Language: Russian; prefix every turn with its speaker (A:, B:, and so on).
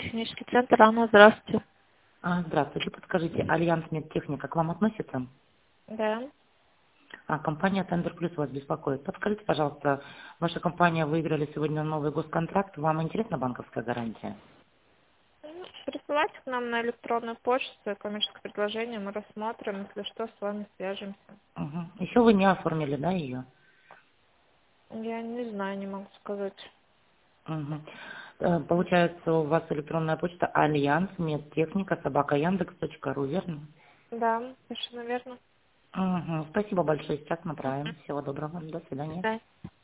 A: клинический центр. Анна, здравствуйте.
B: Здравствуйте, подскажите, Альянс Медтехника к вам относится?
A: Да.
B: Компания Тендер Плюс вас беспокоит. Подскажите, пожалуйста, ваша компания выиграли сегодня новый госконтракт. Вам интересна банковская гарантия?
A: Присылайте к нам на электронную почту коммерческое предложение, мы рассмотрим, если что, с вами свяжемся.
B: Еще вы не оформили, да, ее?
A: Я не знаю, не могу сказать.
B: Получается, у вас электронная почта Альянс Медтехника @yandex.ru, верно?
A: Да, совершенно верно.
B: Спасибо большое, сейчас направим. Всего доброго, до свидания.
A: Да.